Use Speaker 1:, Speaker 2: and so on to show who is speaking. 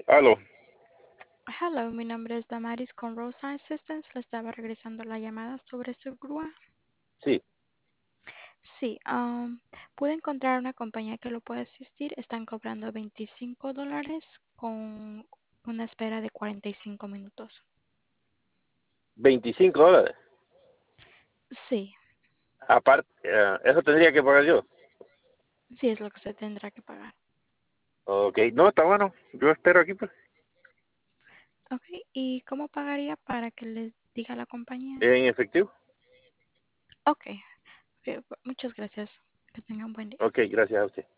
Speaker 1: Aló,
Speaker 2: Hello, mi nombre es Damaris con Rosa Assistance. Le estaba regresando la llamada sobre su grúa.
Speaker 1: sí,
Speaker 2: Sí, pude encontrar una compañía que lo puede asistir. Están cobrando $25 con una espera de 45 minutos.
Speaker 1: $25.
Speaker 2: Sí,
Speaker 1: Aparte, eso tendría que pagar yo.
Speaker 2: sí es lo que usted tendrá que pagar.
Speaker 1: Ok, no, está bueno. Yo espero aquí, pues.
Speaker 2: Ok, ¿y cómo pagaría para que le diga a la compañía?
Speaker 1: En efectivo.
Speaker 2: Ok, muchas gracias. Que tenga un buen día.
Speaker 1: Ok, gracias a usted.